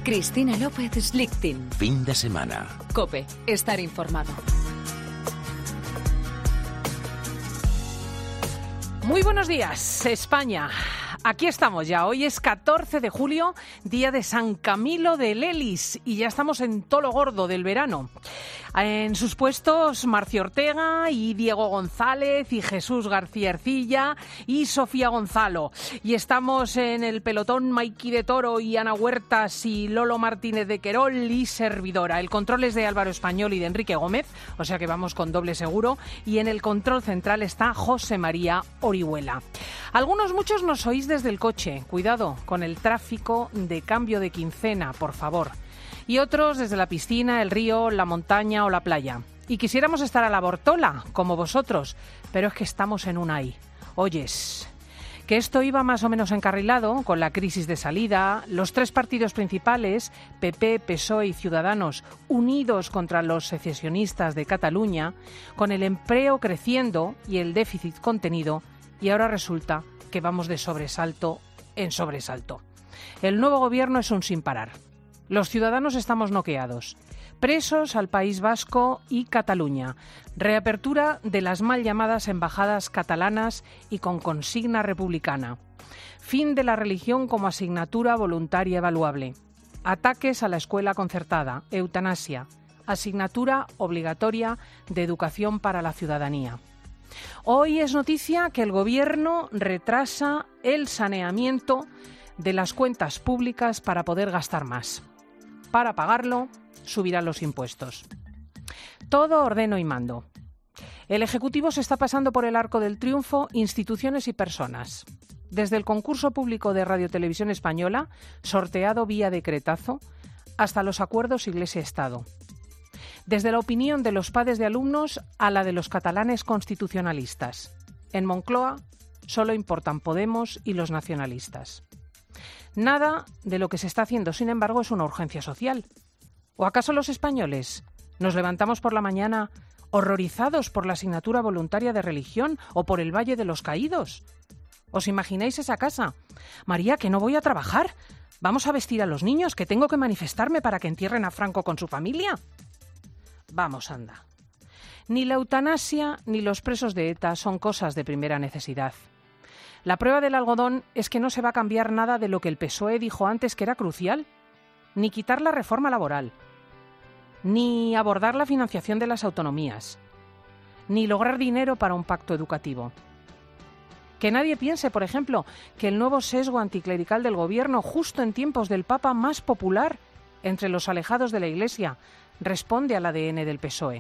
Cristina López Slichting. Fin de semana. COPE. Estar informado. Muy buenos días, España. Aquí estamos ya. Hoy es 14 de julio, día de San Camilo de Lelis, y ya estamos en todo lo gordo del verano. En sus puestos, Marcio Ortega y Diego González y Jesús García Ercilla y Sofía Gonzalo. Y estamos en el pelotón Maiki de Toro y Ana Huertas y Lolo Martínez de Querol y servidora. El control es de Álvaro Español y de Enrique Gómez, o sea que vamos con doble seguro. Y en el control central está José María Orihuela. Muchos nos oís desde el coche. Cuidado con el tráfico de cambio de quincena, por favor. Y otros desde la piscina, el río, la montaña o la playa. Y quisiéramos estar a la bortola, como vosotros, pero es que estamos en un ay. Oyes, que esto iba más o menos encarrilado con la crisis de salida, los tres partidos principales, PP, PSOE y Ciudadanos, unidos contra los secesionistas de Cataluña, con el empleo creciendo y el déficit contenido, y ahora resulta que vamos de sobresalto en sobresalto. El nuevo gobierno es un sin parar. Los ciudadanos estamos noqueados. Presos al País Vasco y Cataluña. Reapertura de las mal llamadas embajadas catalanas y con consigna republicana. Fin de la religión como asignatura voluntaria evaluable. Ataques a la escuela concertada. Eutanasia. Asignatura obligatoria de educación para la ciudadanía. Hoy es noticia que el Gobierno retrasa el saneamiento de las cuentas públicas para poder gastar más. Para pagarlo, subirán los impuestos. Todo ordeno y mando. El Ejecutivo se está pasando por el arco del triunfo instituciones y personas. Desde el concurso público de Radio Televisión Española, sorteado vía decretazo, hasta los acuerdos Iglesia-Estado. Desde la opinión de los padres de alumnos a la de los catalanes constitucionalistas. En Moncloa solo importan Podemos y los nacionalistas. Nada de lo que se está haciendo, sin embargo, es una urgencia social. ¿O acaso los españoles nos levantamos por la mañana horrorizados por la asignatura voluntaria de religión o por el Valle de los Caídos? ¿Os imagináis esa casa? María, que no voy a trabajar. ¿Vamos a vestir a los niños, que tengo que manifestarme para que entierren a Franco con su familia? Vamos, anda. Ni la eutanasia ni los presos de ETA son cosas de primera necesidad. La prueba del algodón es que no se va a cambiar nada de lo que el PSOE dijo antes que era crucial, ni quitar la reforma laboral, ni abordar la financiación de las autonomías, ni lograr dinero para un pacto educativo. Que nadie piense, por ejemplo, que el nuevo sesgo anticlerical del Gobierno, justo en tiempos del Papa más popular entre los alejados de la Iglesia, responde al ADN del PSOE,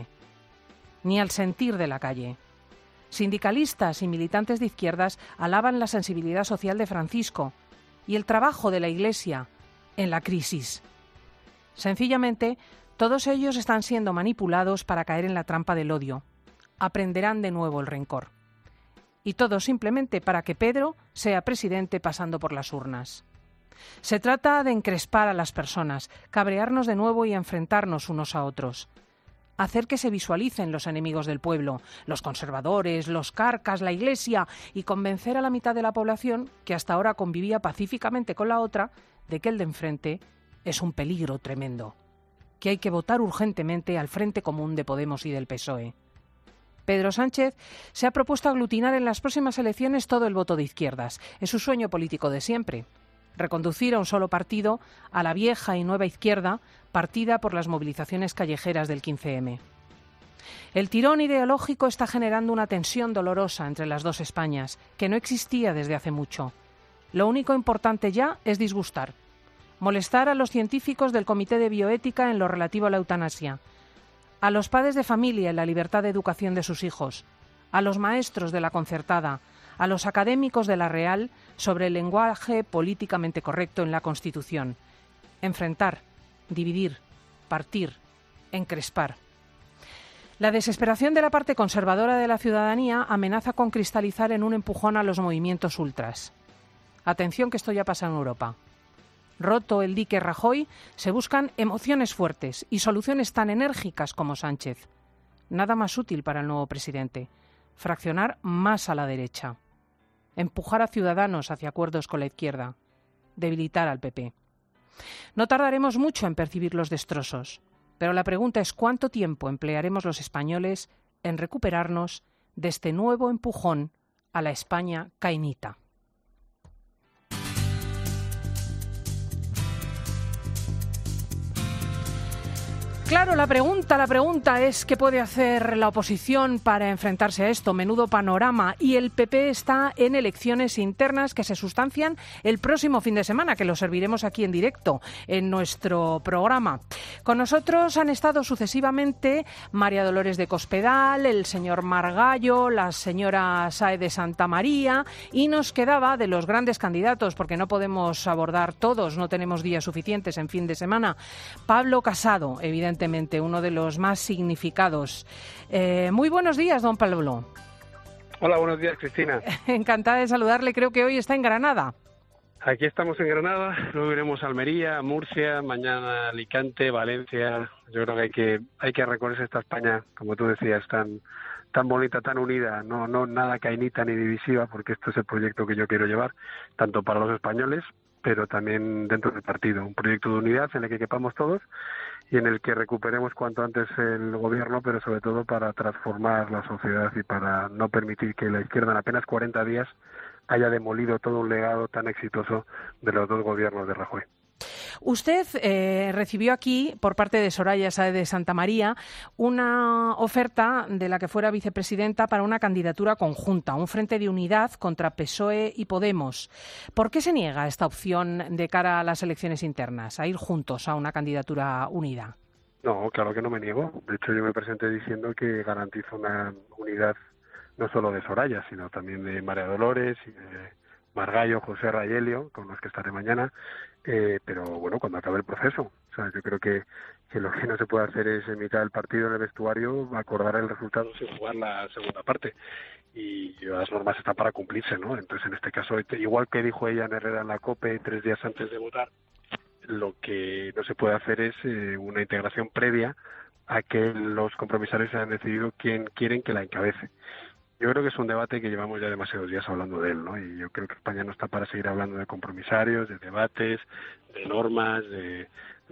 ni al sentir de la calle. Sindicalistas y militantes de izquierdas alaban la sensibilidad social de Francisco y el trabajo de la Iglesia en la crisis. Sencillamente, todos ellos están siendo manipulados para caer en la trampa del odio. Aprenderán de nuevo el rencor. Y todo simplemente para que Pedro sea presidente pasando por las urnas. Se trata de encrespar a las personas, cabrearnos de nuevo y enfrentarnos unos a otros. Hacer que se visualicen los enemigos del pueblo, los conservadores, los carcas, la Iglesia, y convencer a la mitad de la población, que hasta ahora convivía pacíficamente con la otra, de que el de enfrente es un peligro tremendo, que hay que votar urgentemente al Frente Común de Podemos y del PSOE. Pedro Sánchez se ha propuesto aglutinar en las próximas elecciones todo el voto de izquierdas. Es su sueño político de siempre. Reconducir a un solo partido a la vieja y nueva izquierda partida por las movilizaciones callejeras del 15M. El tirón ideológico está generando una tensión dolorosa entre las dos Españas, que no existía desde hace mucho. Lo único importante ya es disgustar. Molestar a los científicos del Comité de Bioética en lo relativo a la eutanasia, a los padres de familia en la libertad de educación de sus hijos, a los maestros de la concertada, a los académicos de la Real sobre el lenguaje políticamente correcto en la Constitución. Enfrentar, dividir, partir, encrespar. La desesperación de la parte conservadora de la ciudadanía amenaza con cristalizar en un empujón a los movimientos ultras. Atención, que esto ya pasa en Europa. Roto el dique Rajoy, se buscan emociones fuertes y soluciones tan enérgicas como Sánchez. Nada más útil para el nuevo presidente. Fraccionar más a la derecha. Empujar a Ciudadanos hacia acuerdos con la izquierda. Debilitar al PP. No tardaremos mucho en percibir los destrozos, pero la pregunta es ¿cuánto tiempo emplearemos los españoles en recuperarnos de este nuevo empujón a la España cainita? Claro, la pregunta es ¿qué puede hacer la oposición para enfrentarse a esto? Menudo panorama. Y el PP está en elecciones internas que se sustancian el próximo fin de semana, que lo serviremos aquí en directo en nuestro programa. Con nosotros han estado sucesivamente María Dolores de Cospedal, el señor Margallo, la señora Sáez de Santamaría, y nos quedaba de los grandes candidatos, porque no podemos abordar todos, no tenemos días suficientes en fin de semana, Pablo Casado, evidentemente uno de los más significados. Muy buenos días, don Pablo. Hola, buenos días, Cristina. Encantada de saludarle, creo que hoy está en Granada. Aquí estamos en Granada, luego iremos a Almería, Murcia, mañana Alicante, Valencia. Yo creo que hay que recorrer esta España, como tú decías, tan bonita, tan unida, no nada cainita ni divisiva, porque esto es el proyecto que yo quiero llevar, tanto para los españoles, pero también dentro del partido. Un proyecto de unidad en el que quepamos todos y en el que recuperemos cuanto antes el gobierno, pero sobre todo para transformar la sociedad y para no permitir que la izquierda en apenas 40 días haya demolido todo un legado tan exitoso de los dos gobiernos de Rajoy. Usted recibió aquí, por parte de Soraya Sáez de Santamaría, una oferta de la que fuera vicepresidenta para una candidatura conjunta, un frente de unidad contra PSOE y Podemos. ¿Por qué se niega esta opción de cara a las elecciones internas, a ir juntos a una candidatura unida? No, claro que no me niego. De hecho, yo me presenté diciendo que garantizo una unidad no solo de Soraya, sino también de María Dolores y de Margallo, José Rayelio, con los que estaré mañana, pero bueno, cuando acabe el proceso. O sea, yo creo que lo que no se puede hacer es en mitad del partido en el vestuario acordar el resultado sin jugar la segunda parte. Y las normas están para cumplirse, ¿no? Entonces, en este caso, igual que dijo ella en Herrera en la COPE 3 días antes de votar, lo que no se puede hacer es una integración previa a que los compromisarios hayan decidido quién quieren que la encabece. Yo creo que es un debate que llevamos ya demasiados días hablando de él, ¿no? Y yo creo que España no está para seguir hablando de compromisarios, de debates, de normas, de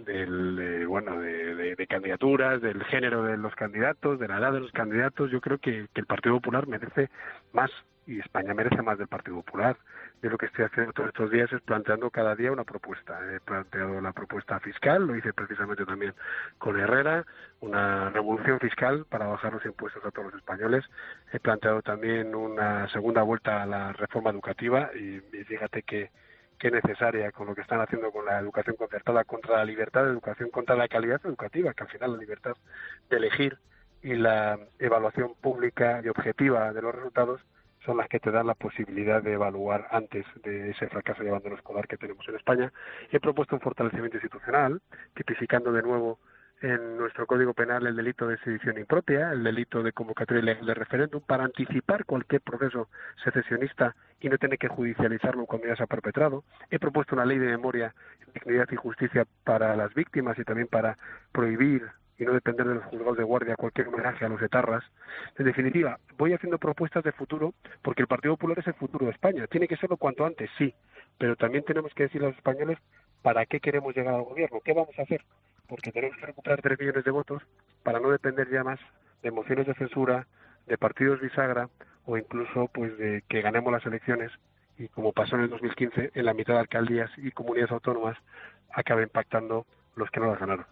candidaturas, del género de los candidatos, de la edad de los candidatos. Yo creo que el Partido Popular merece más y España merece más del Partido Popular. Yo lo que estoy haciendo todos estos días es planteando cada día una propuesta. He planteado la propuesta fiscal, lo hice precisamente también con Herrera, una revolución fiscal para bajar los impuestos a todos los españoles. He planteado también una segunda vuelta a la reforma educativa y fíjate que necesaria con lo que están haciendo con la educación concertada contra la libertad de educación, contra la calidad educativa, que al final la libertad de elegir y la evaluación pública y objetiva de los resultados son las que te dan la posibilidad de evaluar antes de ese fracaso de abandono escolar que tenemos en España. He propuesto un fortalecimiento institucional, tipificando de nuevo en nuestro Código Penal el delito de sedición impropia, el delito de convocatoria ilegal de referéndum, para anticipar cualquier proceso secesionista y no tener que judicializarlo cuando ya se ha perpetrado. He propuesto una ley de memoria, dignidad y justicia para las víctimas y también para prohibir y no depender de los juzgados de guardia cualquier homenaje a los etarras. En definitiva, voy haciendo propuestas de futuro porque el Partido Popular es el futuro de España. Tiene que serlo cuanto antes, sí, pero también tenemos que decirle a los españoles para qué queremos llegar al gobierno, qué vamos a hacer, porque tenemos que recuperar 3 millones de votos para no depender ya más de mociones de censura, de partidos bisagra o incluso pues de que ganemos las elecciones y, como pasó en el 2015, en la mitad de alcaldías y comunidades autónomas acaben pactando los que no las ganaron.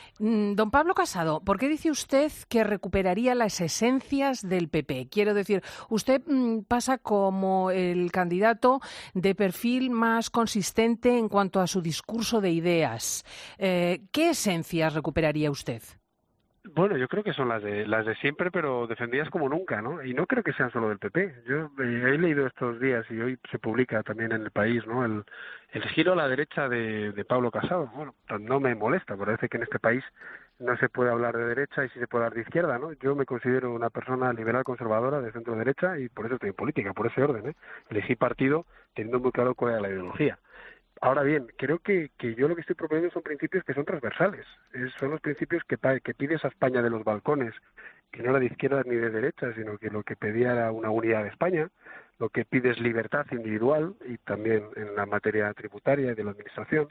Don Pablo Casado, ¿por qué dice usted que recuperaría las esencias del PP? Quiero decir, usted pasa como el candidato de perfil más consistente en cuanto a su discurso de ideas. ¿Qué esencias recuperaría usted? Bueno, yo creo que son las de siempre, pero defendidas como nunca, ¿no? Y no creo que sean solo del PP. Yo he leído estos días y hoy se publica también en El País, ¿no? El giro a la derecha de Pablo Casado. Bueno, no me molesta, parece que en este país no se puede hablar de derecha y sí se puede hablar de izquierda, ¿no? Yo me considero una persona liberal conservadora de centro derecha y por eso estoy en política, por ese orden, ¿eh? Elegí partido teniendo muy claro cuál era la ideología. Ahora bien, creo que yo lo que estoy proponiendo son principios que son transversales. Son los principios que pide esa España de los balcones, que no era de izquierda ni de derecha, sino que lo que pedía era una unidad de España. Lo que pide es libertad individual y también en la materia tributaria y de la administración.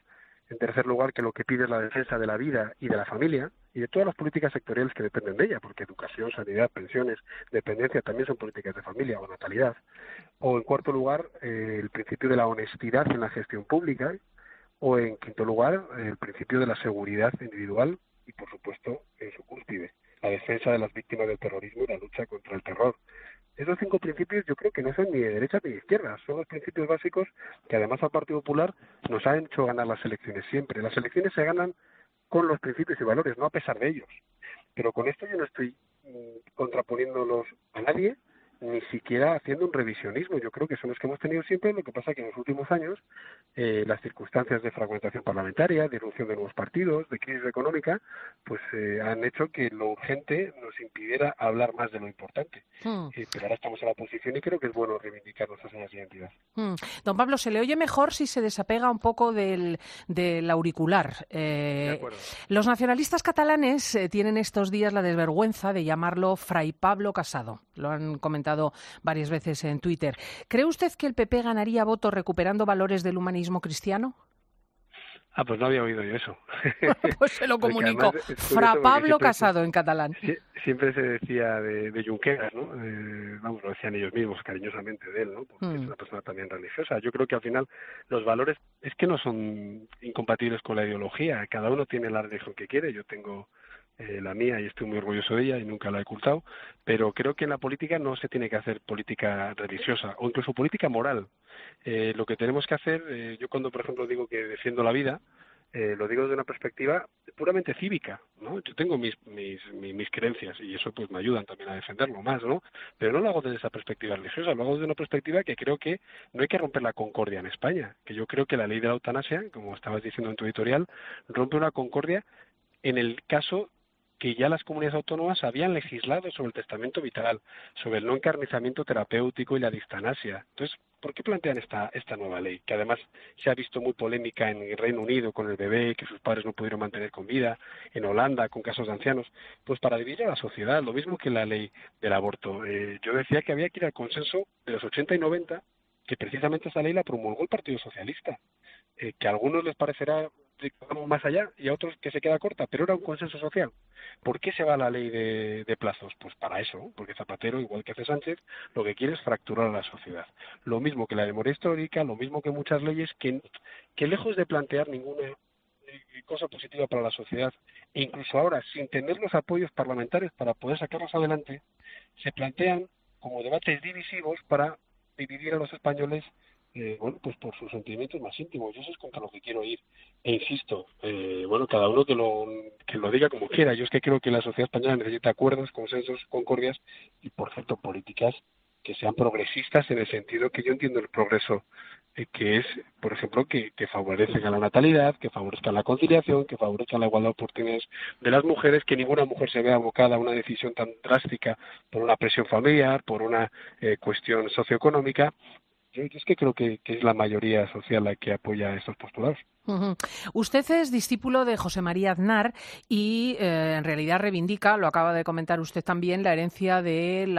En tercer lugar, que lo que pide es la defensa de la vida y de la familia y de todas las políticas sectoriales que dependen de ella, porque educación, sanidad, pensiones, dependencia también son políticas de familia o natalidad. O en cuarto lugar, el principio de la honestidad en la gestión pública. O en quinto lugar, el principio de la seguridad individual y, por supuesto, en su cúspide, la defensa de las víctimas del terrorismo y la lucha contra el terror. Esos 5 principios yo creo que no son ni de derecha ni de izquierda, son los principios básicos que además al Partido Popular nos han hecho ganar las elecciones siempre. Las elecciones se ganan con los principios y valores, no a pesar de ellos. Pero con esto yo no estoy contraponiéndolos a nadie, ni siquiera haciendo un revisionismo. Yo creo que son los que hemos tenido siempre, lo que pasa que en los últimos años las circunstancias de fragmentación parlamentaria, de irrupción de nuevos partidos, de crisis económica, pues han hecho que lo urgente nos impidiera hablar más de lo importante. Pero ahora estamos en la oposición y creo que es bueno reivindicar nuestras señas de identidad. Don Pablo, se le oye mejor si se desapega un poco del auricular. De acuerdo. Los nacionalistas catalanes tienen estos días la desvergüenza de llamarlo Fray Pablo Casado. Lo han comentado varias veces en Twitter. ¿Cree usted que el PP ganaría votos recuperando valores del humanismo cristiano? Pues no había oído yo eso. Pues se lo comunico. Fra Pablo Casado en catalán. Siempre se decía de Junqueras, ¿no? Lo decían ellos mismos cariñosamente de él, ¿no? Porque es una persona también religiosa. Yo creo que al final los valores es que no son incompatibles con la ideología. Cada uno tiene la religión que quiere. Yo tengo la mía y estoy muy orgulloso de ella y nunca la he ocultado, pero creo que en la política no se tiene que hacer política religiosa o incluso política moral. Lo que tenemos que hacer, yo cuando por ejemplo digo que defiendo la vida, lo digo desde una perspectiva puramente cívica, ¿no? Yo tengo mis creencias y eso pues me ayudan también a defenderlo más, ¿no? Pero no lo hago desde esa perspectiva religiosa, lo hago desde una perspectiva que creo que no hay que romper la concordia en España, que yo creo que la ley de la eutanasia, como estabas diciendo en tu editorial, rompe una concordia en el caso que ya las comunidades autónomas habían legislado sobre el testamento vital, sobre el no encarnizamiento terapéutico y la distanasia. Entonces, ¿por qué plantean esta nueva ley? Que además se ha visto muy polémica en el Reino Unido con el bebé que sus padres no pudieron mantener con vida, en Holanda con casos de ancianos, pues para dividir a la sociedad, lo mismo que la ley del aborto. Yo decía que había que ir al consenso de los 80 y 90, que precisamente esa ley la promulgó el Partido Socialista, que a algunos les parecerá más allá y a otros que se queda corta, pero era un consenso social. ¿Por qué se va a la ley de plazos? Pues para eso, porque Zapatero, igual que hace Sánchez, lo que quiere es fracturar a la sociedad. Lo mismo que la memoria histórica, lo mismo que muchas leyes que lejos de plantear ninguna cosa positiva para la sociedad, e incluso ahora, sin tener los apoyos parlamentarios para poder sacarlos adelante, se plantean como debates divisivos para dividir a los españoles pues por sus sentimientos más íntimos. Yo eso es contra lo que quiero ir. E insisto, cada uno que lo diga como quiera. Yo es que creo que la sociedad española necesita acuerdos, consensos, concordias y, por cierto, políticas que sean progresistas en el sentido que yo entiendo el progreso, que es, por ejemplo, que favorecen a la natalidad, que favorezcan la conciliación, que favorezcan la igualdad de oportunidades de las mujeres, que ninguna mujer se vea abocada a una decisión tan drástica por una presión familiar, por una cuestión socioeconómica. Yo es que creo que es la mayoría social la que apoya estos postulados. Usted es discípulo de José María Aznar y en realidad reivindica, lo acaba de comentar usted también, la herencia del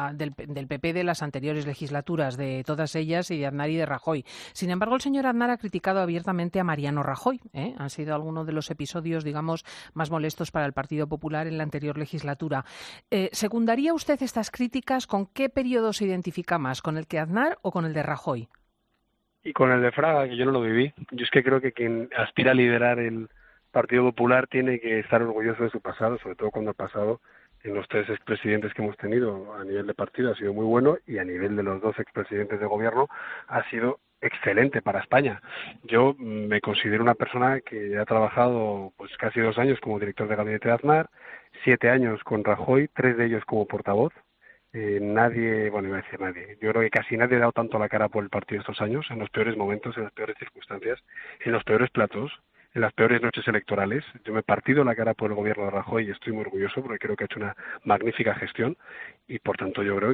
PP de las anteriores legislaturas, de todas ellas y de Aznar y de Rajoy. Sin embargo, el señor Aznar ha criticado abiertamente a Mariano Rajoy. Han sido algunos de los episodios, digamos, más molestos para el Partido Popular en la anterior legislatura. ¿Secundaría usted estas críticas? ¿Con qué periodo se identifica más? ¿Con el que Aznar o con el de Rajoy? Y con el de Fraga, que yo no lo viví. Yo es que creo que quien aspira a liderar el Partido Popular tiene que estar orgulloso de su pasado, sobre todo cuando ha pasado en los 3 expresidentes que hemos tenido a nivel de partido ha sido muy bueno y a nivel de los 2 expresidentes de gobierno ha sido excelente para España. Yo me considero una persona que ha trabajado pues casi 2 años como director de gabinete de Aznar, 7 años con Rajoy, 3 de ellos como portavoz. Nadie, iba a decir nadie, yo creo que casi nadie ha dado tanto la cara por el partido estos años, en los peores momentos, en las peores circunstancias, en los peores platos, en las peores noches electorales. Yo me he partido la cara por el gobierno de Rajoy y estoy muy orgulloso porque creo que ha hecho una magnífica gestión y por tanto yo creo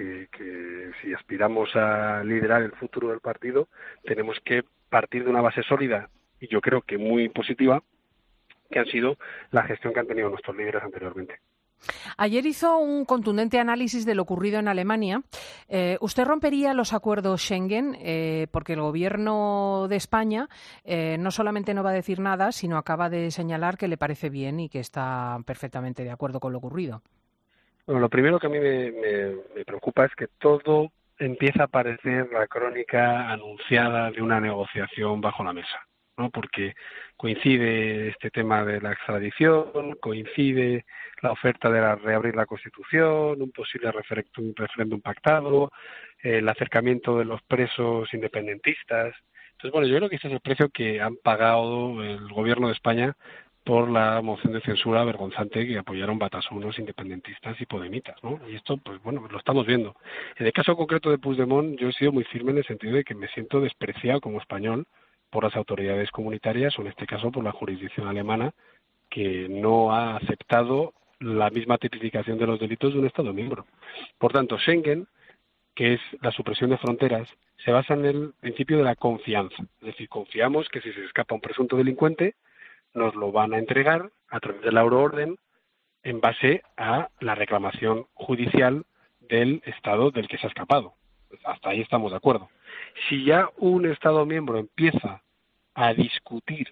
que si aspiramos a liderar el futuro del partido tenemos que partir de una base sólida y yo creo que muy positiva, que han sido la gestión que han tenido nuestros líderes anteriormente. Ayer hizo un contundente análisis de lo ocurrido en Alemania. ¿Usted rompería los acuerdos Schengen? Porque el Gobierno de España no solamente no va a decir nada, sino acaba de señalar que le parece bien y que está perfectamente de acuerdo con lo ocurrido. Bueno, lo primero que a mí me preocupa es que todo empieza a parecer la crónica anunciada de una negociación bajo la mesa, ¿no? Porque coincide este tema de la extradición, coincide la oferta de reabrir la Constitución, un posible referéndum pactado, el acercamiento de los presos independentistas. Entonces, bueno, yo creo que este es el precio que han pagado el Gobierno de España por la moción de censura vergonzante que apoyaron batasunos independentistas y podemitas, ¿no? Y esto, pues bueno, lo estamos viendo. En el caso concreto de Puigdemont, yo he sido muy firme en el sentido de que me siento despreciado como español por las autoridades comunitarias, o en este caso por la jurisdicción alemana, que no ha aceptado la misma tipificación de los delitos de un Estado miembro. Por tanto, Schengen, que es la supresión de fronteras, se basa en el principio de la confianza. Es decir, confiamos que si se escapa un presunto delincuente, nos lo van a entregar a través de la euroorden en base a la reclamación judicial del Estado del que se ha escapado. Pues hasta ahí estamos de acuerdo. Si ya un Estado miembro empieza a discutir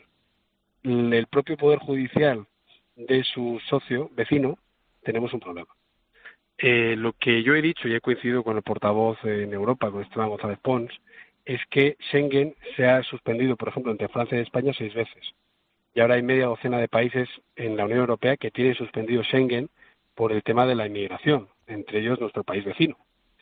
el propio Poder Judicial de su socio vecino, tenemos un problema. Lo que yo he dicho, y he coincidido con el portavoz en Europa, con Esteban González Pons, es que Schengen se ha suspendido, por ejemplo, entre Francia y España 6 veces. Y ahora hay media docena de países en la Unión Europea que tienen suspendido Schengen por el tema de la inmigración, entre ellos nuestro país vecino.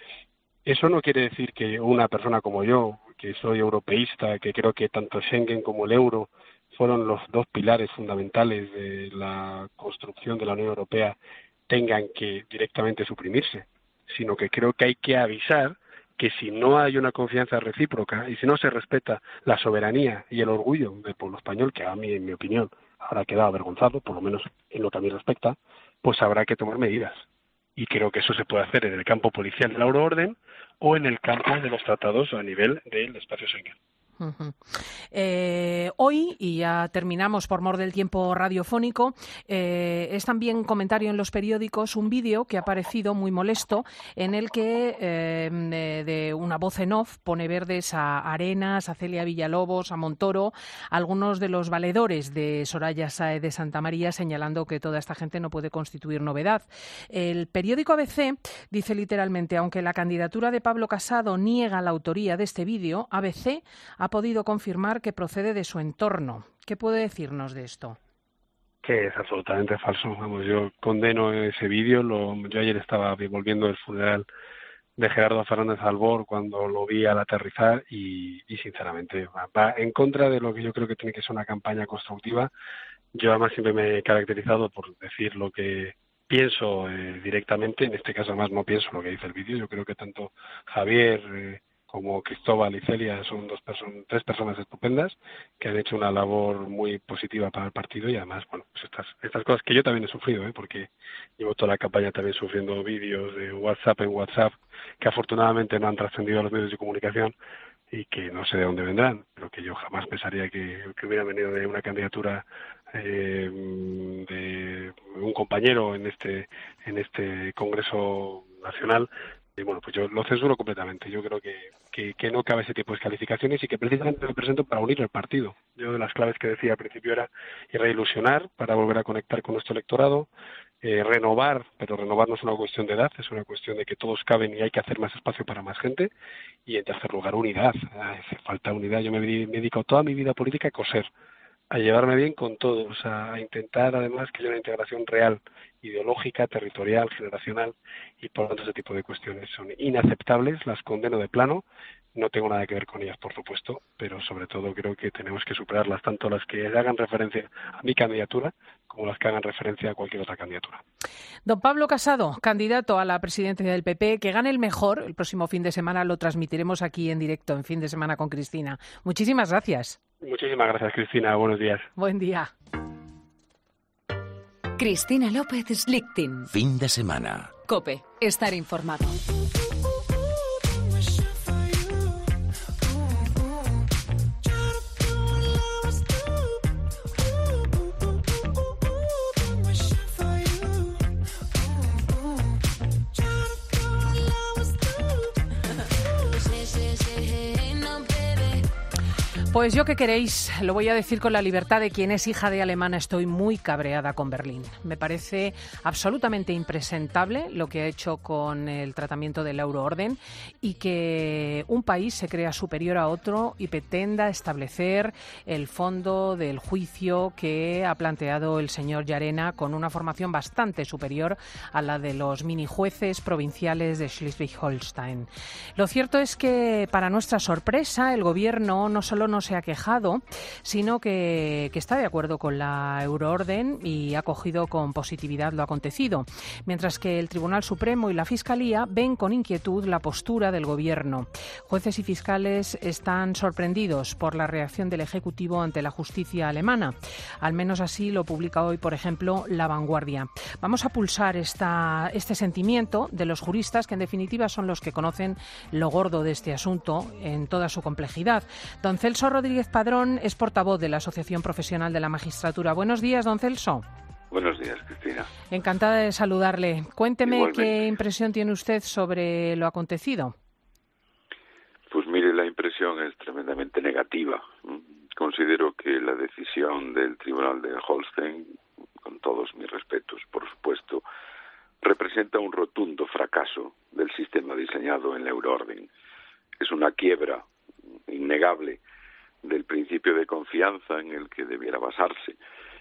Eso no quiere decir que una persona como yo, que soy europeísta, que creo que tanto Schengen como el euro fueron los dos pilares fundamentales de la construcción de la Unión Europea, tengan que directamente suprimirse, sino que creo que hay que avisar que si no hay una confianza recíproca y si no se respeta la soberanía y el orgullo del pueblo español, que a mí, en mi opinión, habrá quedado avergonzado, por lo menos en lo que a mí respecta, pues habrá que tomar medidas. Y creo que eso se puede hacer en el campo policial de la euroorden o en el campo de los tratados a nivel del espacio Schengen. Uh-huh. Hoy, y ya terminamos por mor del tiempo radiofónico, es también comentario en los periódicos un vídeo que ha aparecido muy molesto en el que de una voz en off pone verdes a Arenas, a Celia Villalobos, a Montoro, a algunos de los valedores de Soraya Sáez de Santamaría, señalando que toda esta gente no puede constituir novedad. El periódico ABC dice literalmente: aunque la candidatura de Pablo Casado niega la autoría de este vídeo, ABC ha podido confirmar que procede de su entorno. ¿Qué puede decirnos de esto? Que es absolutamente falso. Vamos, yo condeno ese vídeo. Yo ayer estaba volviendo del funeral de Gerardo Fernández Albor cuando lo vi al aterrizar y sinceramente va en contra de lo que yo creo que tiene que ser una campaña constructiva. Yo además siempre me he caracterizado por decir lo que pienso directamente. En este caso además no pienso lo que dice el vídeo. Yo creo que tanto Javier como Cristóbal y Celia son tres personas estupendas que han hecho una labor muy positiva para el partido y además, bueno, pues estas cosas que yo también he sufrido, porque llevo toda la campaña también sufriendo vídeos de WhatsApp en WhatsApp que afortunadamente no han trascendido a los medios de comunicación y que no sé de dónde vendrán, pero que yo jamás pensaría que hubiera venido de una candidatura de un compañero en este Congreso Nacional. Y bueno, pues yo lo censuro completamente. Yo creo que no cabe ese tipo de descalificaciones y que precisamente me presento para unir el partido. Yo de las claves que decía al principio era reilusionar para volver a conectar con nuestro electorado, renovar, pero renovar no es una cuestión de edad, es una cuestión de que todos caben y hay que hacer más espacio para más gente. Y en tercer lugar, unidad. Hace falta unidad. Yo me he dedicado toda mi vida política a coser, a llevarme bien con todos, a intentar además que haya una integración real, ideológica, territorial, generacional, y por lo tanto ese tipo de cuestiones son inaceptables, las condeno de plano. No tengo nada que ver con ellas, por supuesto, pero sobre todo creo que tenemos que superarlas, tanto las que hagan referencia a mi candidatura como las que hagan referencia a cualquier otra candidatura. Don Pablo Casado, candidato a la presidencia del PP, que gane el mejor. El próximo fin de semana lo transmitiremos aquí en directo, en Fin de Semana con Cristina. Muchísimas gracias. Muchísimas gracias, Cristina. Buenos días. Buen día. Cristina López Slichting. Fin de semana. COPE. Estar informado. Pues yo qué queréis, lo voy a decir con la libertad de quien es hija de alemana, estoy muy cabreada con Berlín. Me parece absolutamente impresentable lo que ha hecho con el tratamiento del euroorden y que un país se crea superior a otro y pretenda establecer el fondo del juicio que ha planteado el señor Llarena con una formación bastante superior a la de los mini jueces provinciales de Schleswig-Holstein. Lo cierto es que, para nuestra sorpresa, el gobierno no solo no se ha quejado, sino que está de acuerdo con la euroorden y ha acogido con positividad lo acontecido, mientras que el Tribunal Supremo y la Fiscalía ven con inquietud la postura del gobierno. Jueces y fiscales están sorprendidos por la reacción del Ejecutivo ante la justicia alemana. Al menos así lo publica hoy, por ejemplo, La Vanguardia. Vamos a pulsar este sentimiento de los juristas, que en definitiva son los que conocen lo gordo de este asunto en toda su complejidad. Don Celso Rodríguez Padrón es portavoz de la Asociación Profesional de la Magistratura. Buenos días, don Celso. Buenos días, Cristina. Encantada de saludarle. Cuénteme. Igualmente. ¿Qué impresión tiene usted sobre lo acontecido? Pues mire, la impresión es tremendamente negativa. Considero que la decisión del Tribunal de Holstein, con todos mis respetos, por supuesto, representa un rotundo fracaso del sistema diseñado en la euroorden. Es una quiebra innegable del principio de confianza en el que debiera basarse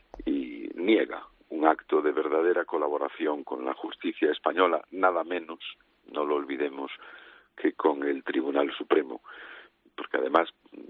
y niega un acto de verdadera colaboración con la justicia española, nada menos, no lo olvidemos, que con el Tribunal Supremo, porque además,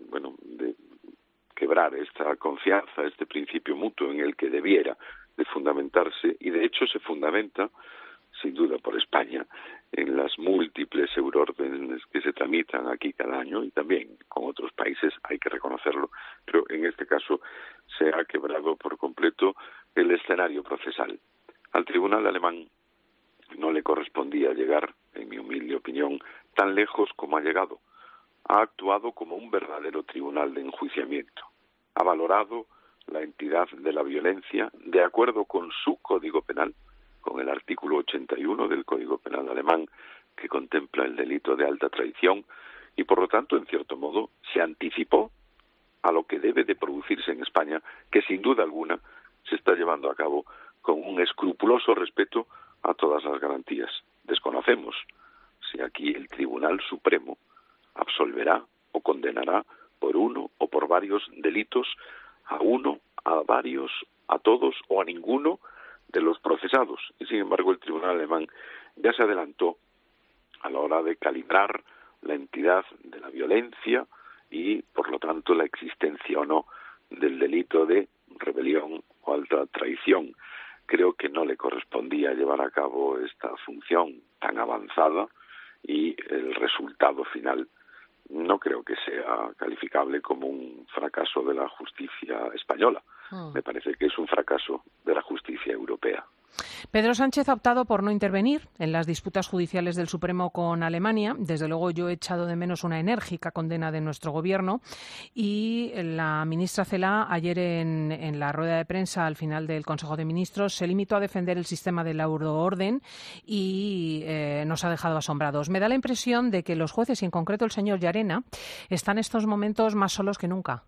de quebrar esta confianza, este principio mutuo en el que debiera de fundamentarse, y de hecho se fundamenta, sin duda por España, en las múltiples euroórdenes que se tramitan aquí cada año y también con otros países, hay que reconocerlo, pero en este caso se ha quebrado por completo el escenario procesal. Al tribunal alemán no le correspondía llegar, en mi humilde opinión, tan lejos como ha llegado. Ha actuado como un verdadero tribunal de enjuiciamiento. Ha valorado la entidad de la violencia de acuerdo con su Código Penal, con el artículo 81 del Código Penal alemán, que contempla el delito de alta traición, y por lo tanto, en cierto modo, se anticipó a lo que debe de producirse en España, que sin duda alguna se está llevando a cabo con un escrupuloso respeto a todas las garantías. Desconocemos si aquí el Tribunal Supremo absolverá o condenará por uno o por varios delitos a uno, a varios, a todos o a ninguno de los procesados. Y sin embargo el Tribunal alemán ya se adelantó a la hora de calibrar la entidad de la violencia y por lo tanto la existencia o no del delito de rebelión o alta traición. Creo que no le correspondía llevar a cabo esta función tan avanzada y el resultado final no creo que sea calificable como un fracaso de la justicia española. Me parece que es un fracaso de la justicia europea. Pedro Sánchez ha optado por no intervenir en las disputas judiciales del Supremo con Alemania. Desde luego yo he echado de menos una enérgica condena de nuestro gobierno, y la ministra Celaá ayer en la rueda de prensa al final del Consejo de Ministros se limitó a defender el sistema de la euroorden y nos ha dejado asombrados. Me da la impresión de que los jueces, y en concreto el señor Llarena, están en estos momentos más solos que nunca.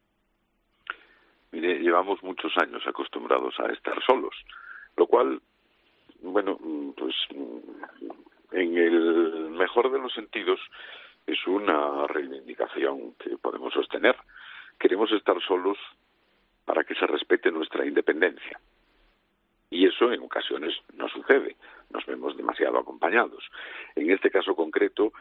Mire, llevamos muchos años acostumbrados a estar solos, lo cual, pues en el mejor de los sentidos es una reivindicación que podemos sostener. Queremos estar solos para que se respete nuestra independencia. Y eso en ocasiones no sucede, nos vemos demasiado acompañados. En este caso concreto,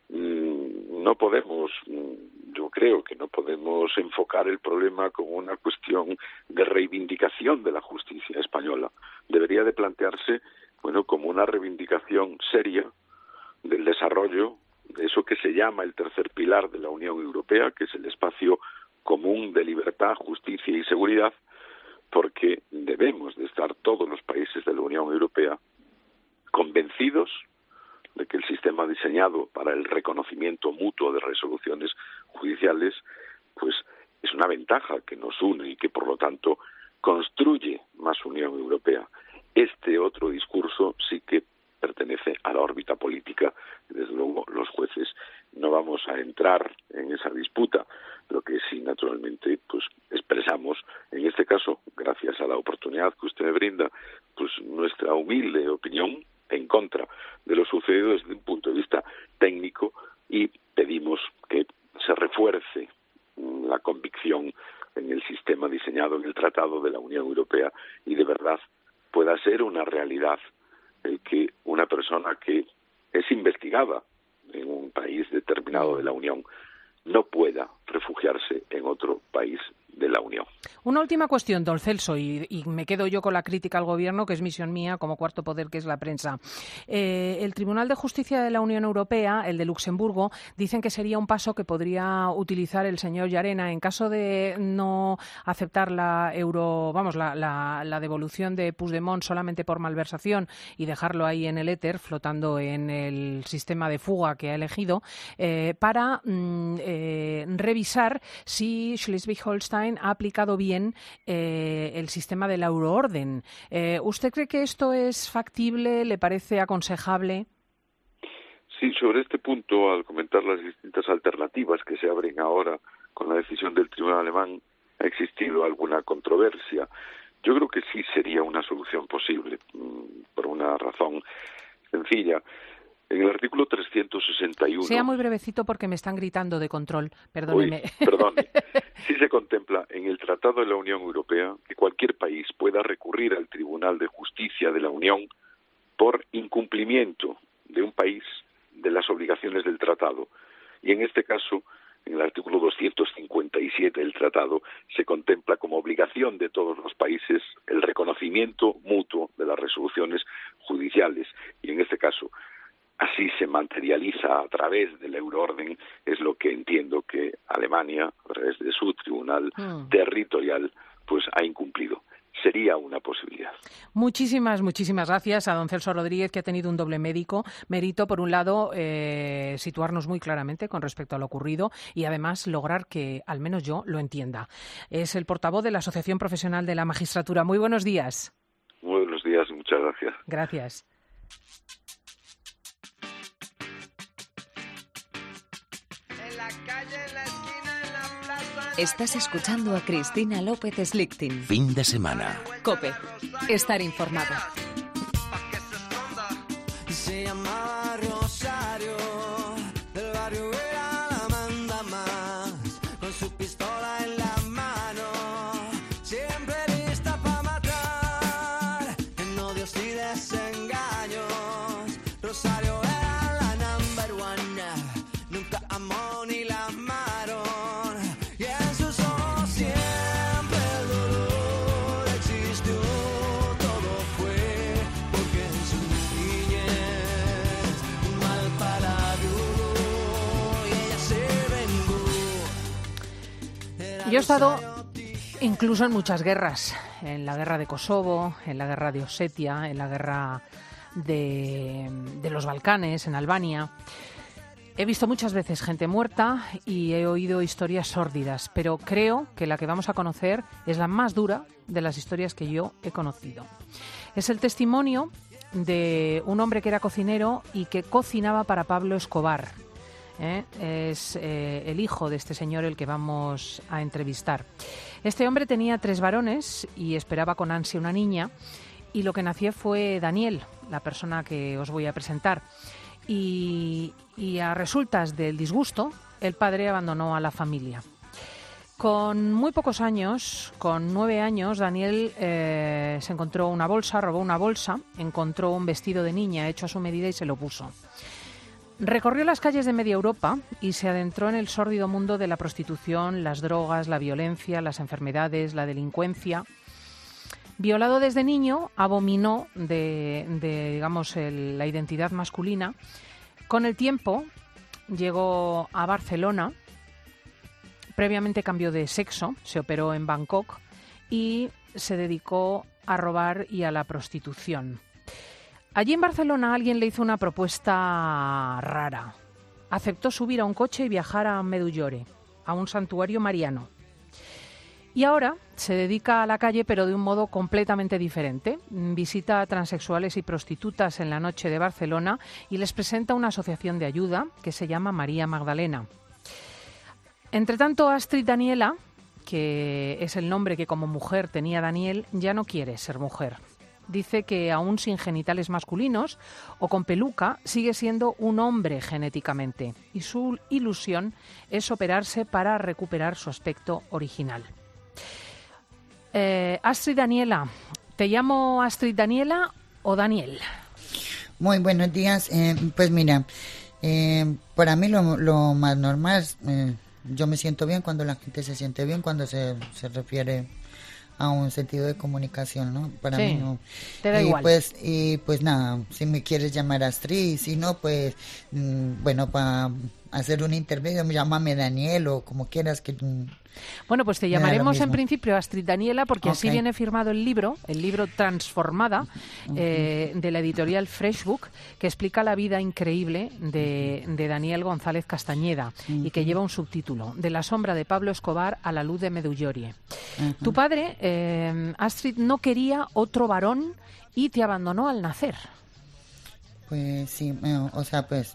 yo creo que no podemos enfocar el problema como una cuestión de reivindicación de la justicia española. Debería de plantearse, como una reivindicación seria del desarrollo de eso que se llama el tercer pilar de la Unión Europea, que es el espacio común de libertad, justicia y seguridad, porque debemos de estar todos los países de la Unión Europea convencidos de que el sistema diseñado para el reconocimiento mutuo de resoluciones judiciales, pues es una ventaja que nos une y que por lo tanto construye más Unión Europea. Este otro discurso sí que pertenece a la órbita política. Desde luego los jueces no vamos a entrar en esa disputa. Lo que es naturalmente pues expresamos, en este caso, gracias a la oportunidad que usted me brinda, pues nuestra humilde opinión en contra de lo sucedido desde un punto de vista técnico, y pedimos que se refuerce la convicción en el sistema diseñado en el Tratado de la Unión Europea y de verdad pueda ser una realidad el que una persona que es investigada en un país determinado de la Unión no pueda refugiarse en otro país de la Unión. Una última cuestión, don Celso, y me quedo yo con la crítica al Gobierno, que es misión mía como cuarto poder, que es la prensa. El Tribunal de Justicia de la Unión Europea, el de Luxemburgo, dicen que sería un paso que podría utilizar el señor Llarena en caso de no aceptar la devolución de Puigdemont solamente por malversación y dejarlo ahí en el éter, flotando en el sistema de fuga que ha elegido, para revisar si Schleswig-Holstein ha aplicado bien el sistema de la euroorden. ¿Usted cree que esto es factible? ¿Le parece aconsejable? Sí, sobre este punto, al comentar las distintas alternativas que se abren ahora con la decisión del Tribunal alemán, ha existido alguna controversia. Yo creo que sí sería una solución posible, por una razón sencilla. En el artículo 361... Sea muy brevecito porque me están gritando de control, perdóneme. Perdone. Sí se contempla en el Tratado de la Unión Europea que cualquier país pueda recurrir al Tribunal de Justicia de la Unión por incumplimiento de un país de las obligaciones del tratado. Y en este caso, en el artículo 257 del tratado, se contempla como obligación de todos los países el reconocimiento mutuo de las resoluciones judiciales. Y en este caso, así se materializa a través del euroorden, es lo que entiendo que Alemania, a través de su tribunal territorial, pues ha incumplido. Sería una posibilidad. Muchísimas gracias a don Celso Rodríguez, que ha tenido un doble mérito. Por un lado, situarnos muy claramente con respecto a lo ocurrido y además lograr que al menos yo lo entienda. Es el portavoz de la Asociación Profesional de la Magistratura. Muy buenos días. Muy buenos días, muchas gracias. Gracias. Estás escuchando a Cristina López Slichting. Fin de semana. COPE. Estar informado. Se llama Rosario, del barrio era la manda más, con su pistola en la mano, siempre lista para matar, en odios y desengaños. Rosario era la number one, nunca amó ni la amaron, y en sus ojos siempre el dolor existió. Todo fue porque en su niñez un mal palabra y ella se vengó. Yo he estado incluso en muchas guerras, en la guerra de Kosovo, en la guerra de Osetia, en la guerra de los Balcanes, en Albania. He visto muchas veces gente muerta y he oído historias sórdidas, pero creo que la que vamos a conocer es la más dura de las historias que yo he conocido. Es el testimonio de un hombre que era cocinero y que cocinaba para Pablo Escobar. Es el hijo de este señor el que vamos a entrevistar. Este hombre tenía 3 varones y esperaba con ansia una niña, y lo que nació fue Daniel, la persona que os voy a presentar. Y a resultas del disgusto, el padre abandonó a la familia. Con muy pocos años, con 9 años, Daniel se encontró una bolsa, robó una bolsa, encontró un vestido de niña hecho a su medida y se lo puso. Recorrió las calles de media Europa y se adentró en el sórdido mundo de la prostitución, las drogas, la violencia, las enfermedades, la delincuencia. Violado desde niño, abominó la identidad masculina. Con el tiempo llegó a Barcelona, previamente cambió de sexo, se operó en Bangkok y se dedicó a robar y a la prostitución. Allí en Barcelona alguien le hizo una propuesta rara. Aceptó subir a un coche y viajar a Medjugorje, a un santuario mariano. Y ahora se dedica a la calle, pero de un modo completamente diferente. Visita a transexuales y prostitutas en la noche de Barcelona y les presenta una asociación de ayuda que se llama María Magdalena. Entre tanto, Astrid Daniela que es el nombre que como mujer tenía Daniel, ya no quiere ser mujer. Dice que aún sin genitales masculinos o con peluca sigue siendo un hombre genéticamente y su ilusión es operarse para recuperar su aspecto original. Astrid Daniela, ¿te llamo Astrid Daniela o Daniel? Muy buenos días. Pues mira, para mí lo más normal es, yo me siento bien cuando la gente se siente bien, cuando se refiere a un sentido de comunicación, ¿no? Para mí no. Te da igual. Pues nada, si me quieres llamar Astrid, si no, pues bueno, para hacer un intermedio, llámame Daniel o como quieras que... Bueno, pues te llamaremos en principio Astrid Daniela porque así viene firmado el libro Transformada, de la editorial Freshbook, que explica la vida increíble de Daniel González Castañeda y que lleva un subtítulo, De la sombra de Pablo Escobar a la luz de Medullorie. Tu padre, Astrid, no quería otro varón y te abandonó al nacer. Pues sí, o sea, pues...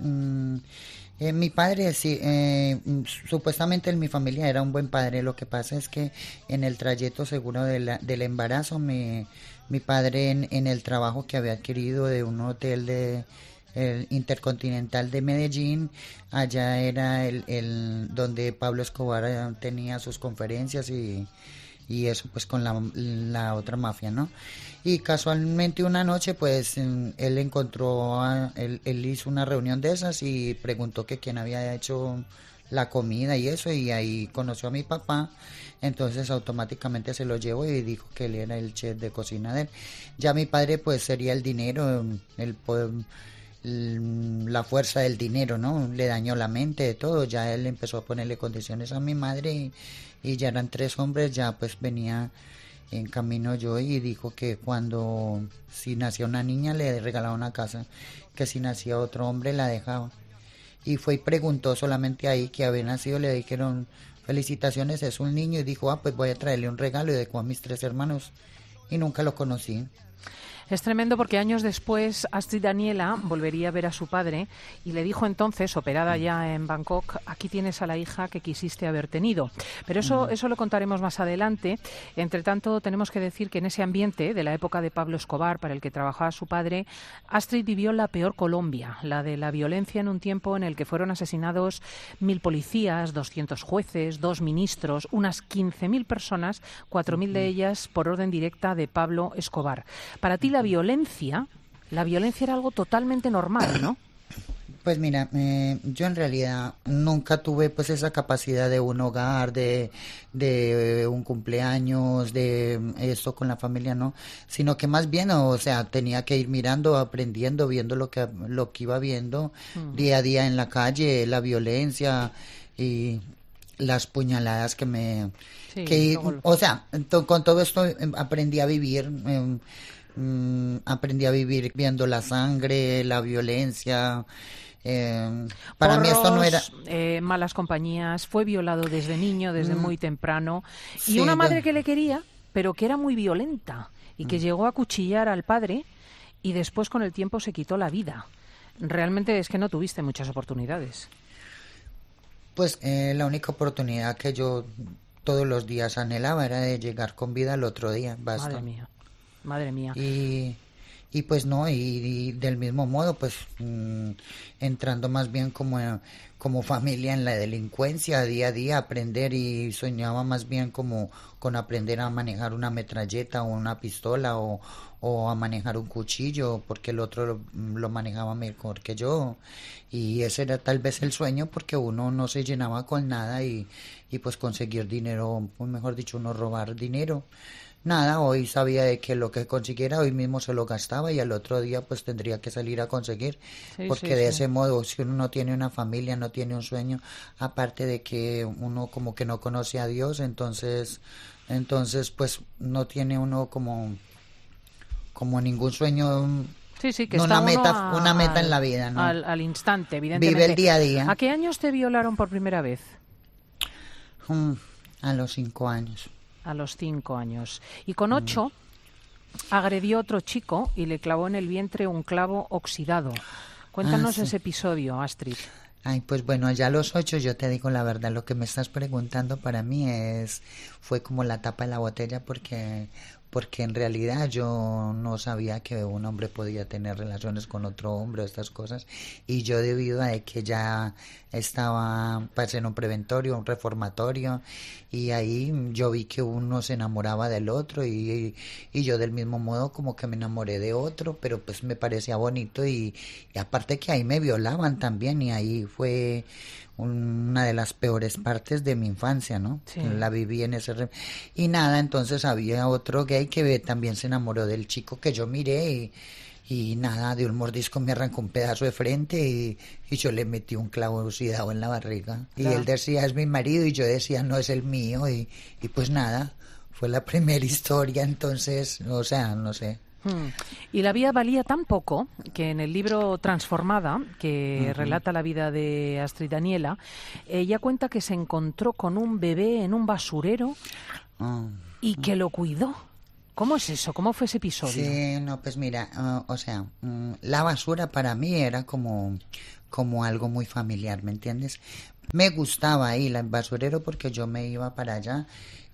mi padre, sí, supuestamente en mi familia era un buen padre. Lo que pasa es que en el trayecto seguro del embarazo, mi padre en el trabajo que había adquirido de un hotel el Intercontinental de Medellín, allá era el donde Pablo Escobar tenía sus conferencias y eso pues con la otra mafia, ¿no? Y casualmente una noche pues él encontró, él hizo una reunión de esas y preguntó que quién había hecho la comida y eso, y ahí conoció a mi papá, entonces automáticamente se lo llevó y dijo que él era el chef de cocina de él. Ya mi padre pues sería el dinero, el poder, la fuerza del dinero, ¿no? Le dañó la mente de todo, ya él empezó a ponerle condiciones a mi madre y ya eran 3 hombres, ya pues venía en camino yo y dijo que si nacía una niña le regalaba una casa, que si nacía otro hombre la dejaba. Y fue y preguntó solamente ahí que había nacido, le dijeron felicitaciones, es un niño, y dijo pues voy a traerle un regalo, y dejó a mis 3 hermanos y nunca lo conocí. Es tremendo porque años después Astrid Daniela volvería a ver a su padre y le dijo entonces, operada ya en Bangkok, aquí tienes a la hija que quisiste haber tenido. Pero eso lo contaremos más adelante. Entre tanto, tenemos que decir que en ese ambiente de la época de Pablo Escobar, para el que trabajaba su padre, Astrid vivió la peor Colombia, la de la violencia en un tiempo en el que fueron asesinados 1.000 policías, 200 jueces, 2 ministros, unas 15.000 personas, 4.000 de ellas por orden directa de Pablo Escobar. Para ti la violencia era algo totalmente normal, ¿no? Pues mira, yo en realidad nunca tuve pues esa capacidad de un hogar, de un cumpleaños, de esto con la familia, no, sino que más bien, o sea, tenía que ir mirando, aprendiendo, viendo lo que iba viendo día a día en la calle, la violencia y las puñaladas o sea, con todo esto aprendí a vivir. Aprendí a vivir viendo la sangre, la violencia. Para mí esto no era... malas compañías, fue violado desde niño, desde muy temprano. Y sí, una madre que le quería, pero que era muy violenta y que llegó a acuchillar al padre y después con el tiempo se quitó la vida. Realmente es que no tuviste muchas oportunidades. Pues la única oportunidad que yo todos los días anhelaba era de llegar con vida al otro día. Basta. Madre mía. Y pues no, y del mismo modo, pues entrando más bien como familia en la delincuencia, día a día aprender, y soñaba más bien como con aprender a manejar una metralleta o una pistola o a manejar un cuchillo, porque el otro lo manejaba mejor que yo, y ese era tal vez el sueño, porque uno no se llenaba con nada y pues conseguir dinero, pues mejor dicho, uno robar dinero. Nada, hoy sabía de que lo que consiguiera hoy mismo se lo gastaba y al otro día pues tendría que salir a conseguir, porque de ese modo, si uno no tiene una familia, no tiene un sueño, aparte de que uno como que no conoce a Dios, entonces pues no tiene uno como ningún sueño. Sí, que una está meta en la vida, ¿no? Al instante, evidentemente. Vive el día a día. ¿A qué años te violaron por primera vez? A los 5 años. A los 5 años. Y con 8 agredió a otro chico y le clavó en el vientre un clavo oxidado. Cuéntanos sí. ese episodio, Astrid. Ay, pues bueno, ya a los 8 yo te digo la verdad, lo que me estás preguntando para mí fue como la tapa de la botella porque en realidad yo no sabía que un hombre podía tener relaciones con otro hombre o estas cosas, y yo debido a que ya estaba pues, en un preventorio, un reformatorio, y ahí yo vi que uno se enamoraba del otro y yo del mismo modo como que me enamoré de otro, pero pues me parecía bonito y aparte que ahí me violaban también, y ahí fue una de las peores partes de mi infancia, ¿no? Sí. La viví en ese... Y nada, entonces había otro gay que también se enamoró del chico que yo miré y nada, de un mordisco me arrancó un pedazo de frente y yo le metí un clavo oxidado en la barriga. Y Claro. él decía, es mi marido, y yo decía, no, es el mío, y pues nada, fue la primera historia, entonces, o sea, no sé. Y la vida valía tan poco que en el libro Transformada, que relata la vida de Astrid Daniela, ella cuenta que se encontró con un bebé en un basurero y que lo cuidó. ¿Cómo es eso? ¿Cómo fue ese episodio? Sí, no, pues mira, o sea, la basura para mí era como algo muy familiar, ¿me entiendes? Me gustaba ir al basurero porque yo me iba para allá.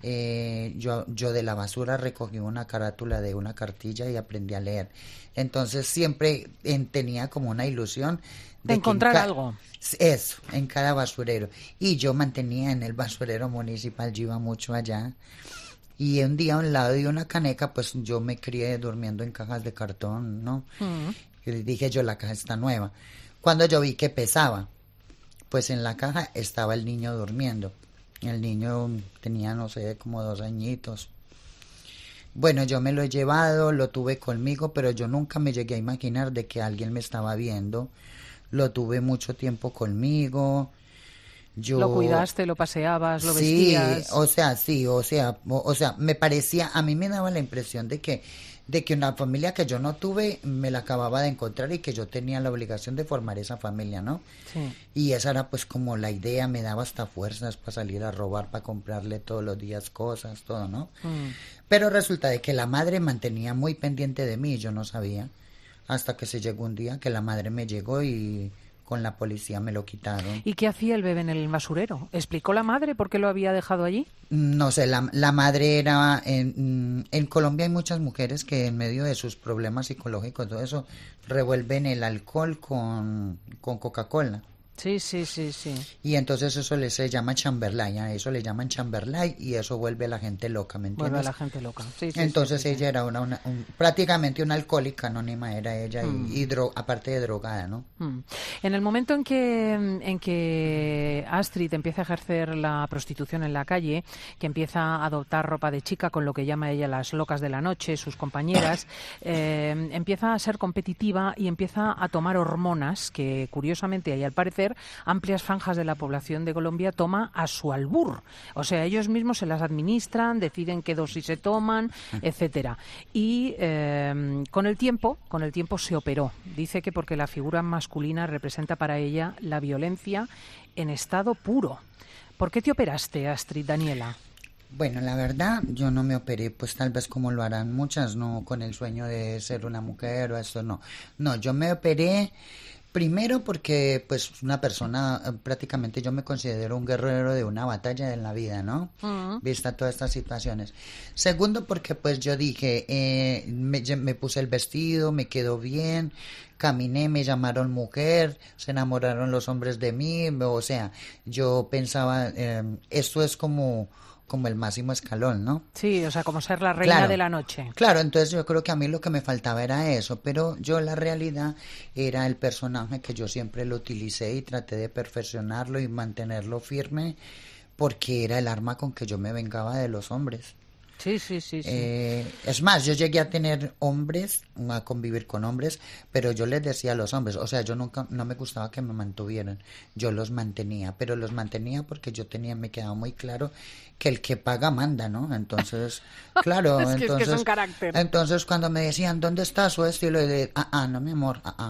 Yo de la basura recogí una carátula de una cartilla y aprendí a leer. Entonces siempre tenía como una ilusión De que encontrar algo. Eso, en cada basurero. Y yo mantenía en el basurero municipal, yo iba mucho allá. Y un día a un lado de una caneca, pues yo me crié durmiendo en cajas de cartón, ¿no? Y le dije yo, la caja está nueva. Cuando yo vi que pesaba, pues en la caja estaba el niño durmiendo. El niño tenía, no sé, como 2 añitos. Bueno, yo me lo he llevado, lo tuve conmigo, pero yo nunca me llegué a imaginar de que alguien me estaba viendo. Lo tuve mucho tiempo conmigo. Lo cuidaste, lo paseabas, lo vestías. Sí, o sea, me parecía, a mí me daba la impresión de que una familia que yo no tuve me la acababa de encontrar y que yo tenía la obligación de formar esa familia, ¿no? Sí. Y esa era pues como la idea, me daba hasta fuerzas para salir a robar, para comprarle todos los días cosas, todo, ¿no? Pero resulta de que la madre mantenía muy pendiente de mí, yo no sabía, hasta que se llegó un día que la madre me llegó y con la policía me lo quitaron. ¿Y qué hacía el bebé en el basurero? ¿Explicó la madre por qué lo había dejado allí? No sé, la madre era... En Colombia hay muchas mujeres que en medio de sus problemas psicológicos, todo eso, revuelven el alcohol con Coca-Cola. Sí. Y entonces eso se llama chamberlain, a eso le llaman chamberlain y eso vuelve a la gente loca, ¿me entiendes? Vuelve a la gente loca. Sí, Entonces sí. ella era prácticamente una alcohólica anónima, era ella, y aparte de drogada, ¿no? En el momento en que Astrid empieza a ejercer la prostitución en la calle, que empieza a adoptar ropa de chica con lo que llama ella las locas de la noche, sus compañeras, empieza a ser competitiva y empieza a tomar hormonas que, curiosamente, y al parecer, amplias franjas de la población de Colombia toma a su albur. O sea, ellos mismos se las administran, deciden qué dosis se toman, etcétera. Y con el tiempo se operó. Dice que porque la figura masculina representa para ella la violencia en estado puro. ¿Por qué te operaste, Astrid Daniela? Bueno, la verdad, yo no me operé, pues tal vez como lo harán muchas, no con el sueño de ser una mujer o eso, no. No, yo me operé primero porque, pues, una persona, prácticamente yo me considero un guerrero de una batalla en la vida, ¿no? Vista todas estas situaciones. Segundo, porque, pues, yo dije, me puse el vestido, me quedó bien, caminé, me llamaron mujer, se enamoraron los hombres de mí, o sea, yo pensaba, esto es como el máximo escalón, ¿no? Sí, o sea, como ser la reina de la noche. Claro, entonces yo creo que a mí lo que me faltaba era eso, pero yo la realidad era el personaje que yo siempre lo utilicé y traté de perfeccionarlo y mantenerlo firme porque era el arma con que yo me vengaba de los hombres. Sí. Es más, yo llegué a tener hombres, a convivir con hombres, pero yo les decía a los hombres, o sea, yo nunca, no me gustaba que me mantuvieran, yo los mantenía, pero los mantenía porque me quedaba muy claro que el que paga manda, ¿no? Entonces, claro, es que es un carácter. Entonces cuando me decían, ¿dónde estás? O esto, y lo de, no mi amor,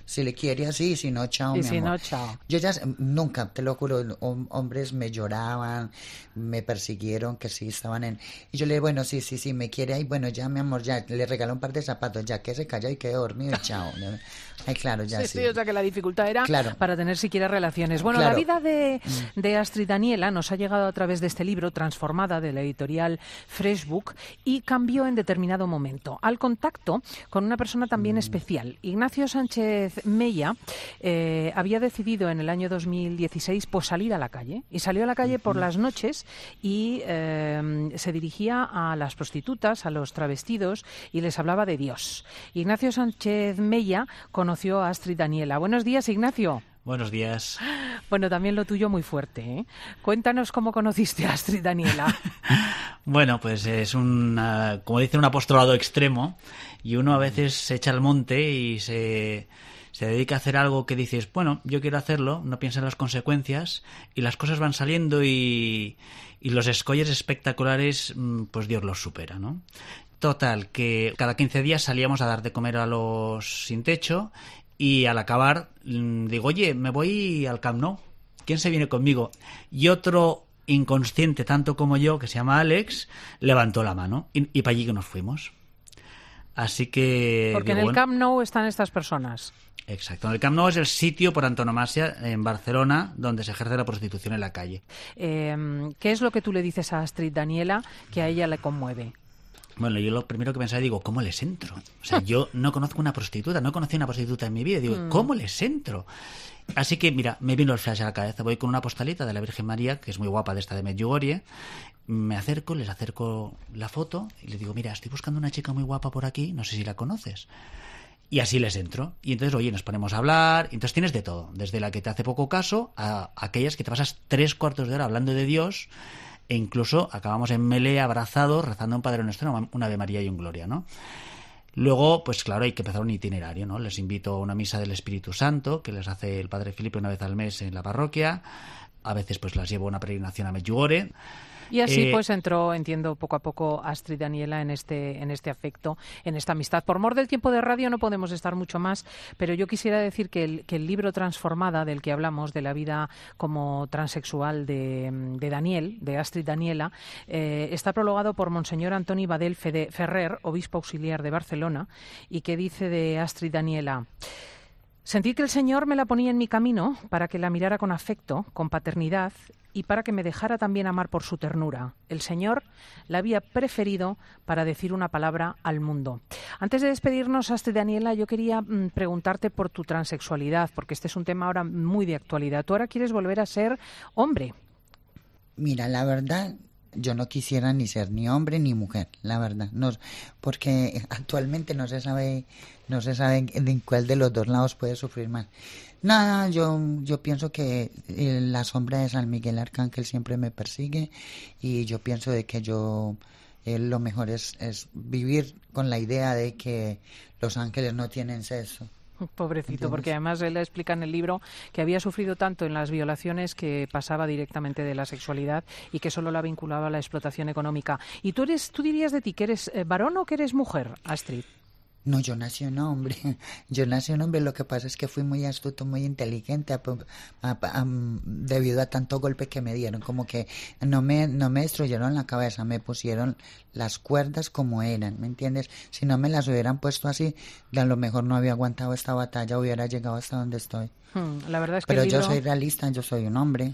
Si le quiere así, si no, chao, Y mi si amor. no, chao. Yo ya nunca, te lo juro, hombres me lloraban, me persiguieron, que sí estaban en... Y yo le dije, bueno, sí, me quiere ahí, bueno, ya, mi amor, ya, le regaló un par de zapatos, ya, que se calla y quede dormido y chao. Ay, claro, ya sí. O sea que la dificultad era Claro. para tener siquiera relaciones. Bueno, Claro. la vida de Astrid Daniela nos ha llegado a través de este libro, Transformada, de la editorial Freshbook, y cambió en determinado momento al contacto con una persona también especial. Ignacio Sánchez Mella había decidido en el año 2016 pues salir a la calle, y salió a la calle por las noches y se dirigía a las prostitutas, a los travestidos, y les hablaba de Dios. Ignacio Sánchez Mella conoció a Astrid Daniela. Buenos días, Ignacio. Buenos días. Bueno, también lo tuyo muy fuerte, ¿eh? Cuéntanos cómo conociste a Astrid Daniela. Bueno, pues es como dice, un apostolado extremo, y uno a veces se echa al monte y se dedica a hacer algo que dices, bueno, yo quiero hacerlo, no piensa en las consecuencias, y las cosas van saliendo y los escollos espectaculares, pues Dios los supera, ¿no? Total, que cada 15 días salíamos a dar de comer a los sin techo, y al acabar digo, oye, me voy al Camp Nou, ¿quién se viene conmigo? Y otro inconsciente tanto como yo, que se llama Alex, levantó la mano y para allí que nos fuimos. Así que... Porque digo, en el bueno, Camp Nou están estas personas. Exacto, el Camp Nou es el sitio por antonomasia en Barcelona donde se ejerce la prostitución en la calle. ¿Qué es lo que tú le dices a Astrid Daniela que a ella le conmueve? Bueno, yo lo primero que pensaba, digo, ¿cómo les entro? O sea, yo no conozco una prostituta, no conocí una prostituta en mi vida. Digo, ¿cómo les entro? Así que, mira, me vino el flash a la cabeza. Voy con una postalita de la Virgen María, que es muy guapa, de esta de Medjugorje. Me acerco, les acerco la foto y les digo, mira, estoy buscando una chica muy guapa por aquí, no sé si la conoces. Y así les entro. Y entonces, oye, nos ponemos a hablar. Entonces tienes de todo. Desde la que te hace poco caso a aquellas que te pasas 3 cuartos de hora hablando de Dios. E incluso acabamos en Melé abrazados rezando un Padre Nuestro, una Ave María y un Gloria, ¿no? Luego, pues claro, hay que empezar un itinerario, ¿no? Les invito a una misa del Espíritu Santo, que les hace el Padre Felipe una vez al mes en la parroquia. A veces pues las llevo a una peregrinación a Medjugorje. Y así pues entró, entiendo, poco a poco Astrid Daniela en este afecto, en esta amistad. Por mor del tiempo de radio no podemos estar mucho más, pero yo quisiera decir que el libro Transformada, del que hablamos, de la vida como transexual de Daniel, de Astrid Daniela, está prologado por Monseñor Antoni Badel Ferrer, obispo auxiliar de Barcelona, y que dice de Astrid Daniela: sentí que el Señor me la ponía en mi camino para que la mirara con afecto, con paternidad, y para que me dejara también amar por su ternura. El Señor la había preferido para decir una palabra al mundo. Antes de despedirnos, Astrid Daniela, yo quería preguntarte por tu transexualidad, porque este es un tema ahora muy de actualidad. Tú ahora quieres volver a ser hombre. Mira, la verdad, yo no quisiera ni ser ni hombre ni mujer, la verdad, no, porque actualmente no se sabe en cuál de los dos lados puede sufrir más. Nada, yo pienso que la sombra de San Miguel Arcángel siempre me persigue, y yo pienso de que lo mejor es vivir con la idea de que los ángeles no tienen sexo. Pobrecito, ¿Entiendes? porque además él explica en el libro que había sufrido tanto en las violaciones que pasaba directamente de la sexualidad y que solo la vinculaba a la explotación económica. ¿Y tú dirías de ti que eres varón o que eres mujer, Astrid? No, yo nací un hombre. Lo que pasa es que fui muy astuto, muy inteligente debido a tanto golpe que me dieron. Como que no me destruyeron la cabeza, me pusieron las cuerdas como eran, ¿me entiendes? Si no me las hubieran puesto así, a lo mejor no había aguantado esta batalla, hubiera llegado hasta donde estoy. La verdad es que Pero el libro... yo soy realista, yo soy un hombre.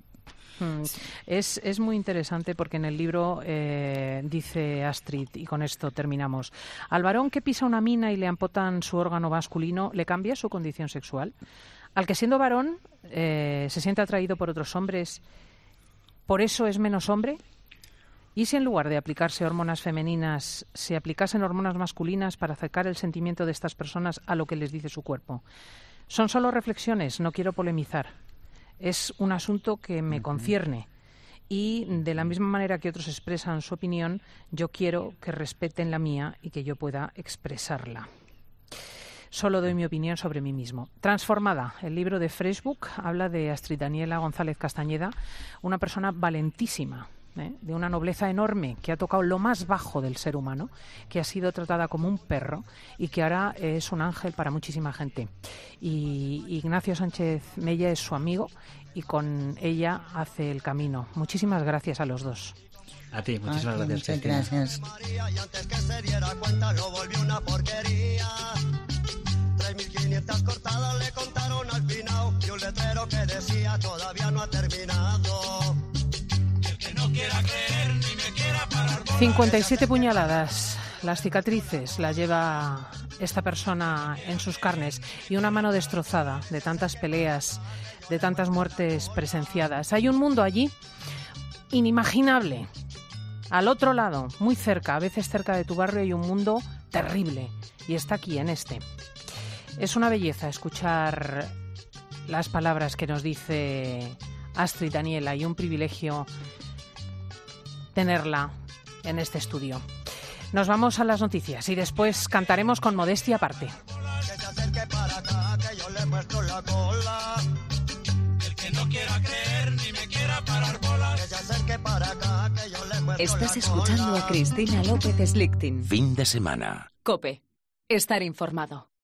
Es muy interesante porque en el libro dice Astrid, y con esto terminamos: al varón que pisa una mina y le amputan su órgano masculino, ¿le cambia su condición sexual? Al que siendo varón se siente atraído por otros hombres, ¿por eso es menos hombre? ¿Y si en lugar de aplicarse hormonas femeninas se aplicasen hormonas masculinas para acercar el sentimiento de estas personas a lo que les dice su cuerpo? Son solo reflexiones, no quiero polemizar. Es un asunto que me concierne, y de la misma manera que otros expresan su opinión, yo quiero que respeten la mía y que yo pueda expresarla. Solo doy mi opinión sobre mí mismo. Transformada, el libro de Freshbook, habla de Astrid Daniela González Castañeda, una persona valentísima, de una nobleza enorme, que ha tocado lo más bajo del ser humano, que ha sido tratada como un perro y que ahora es un ángel para muchísima gente. Y Ignacio Sánchez Mella es su amigo y con ella hace el camino. Muchísimas gracias a los dos. A ti, muchísimas gracias. Muchas gracias. Y antes que se diera cuenta lo volvió una porquería. 3.500 cortadas le contaron al final y un letrero que decía todavía no ha terminado. El que no quiera creer ni me quiera parar. 57 puñaladas. Las cicatrices las lleva esta persona en sus carnes y una mano destrozada de tantas peleas, de tantas muertes presenciadas. Hay un mundo allí inimaginable. Al otro lado, muy cerca, a veces cerca de tu barrio, hay un mundo terrible y está aquí, en este. Es una belleza escuchar las palabras que nos dice Astrid Daniela y un privilegio tenerla en este estudio. Nos vamos a las noticias y después cantaremos con modestia aparte. Que se acerque para acá, que yo le muestro la cola. El que no quiera creer ni me quiera parar bolas. Que se acerque para acá, que yo le muestro Estás la escuchando cola. a Cristina López Slichting. Fin de semana. COPE. Estar informado.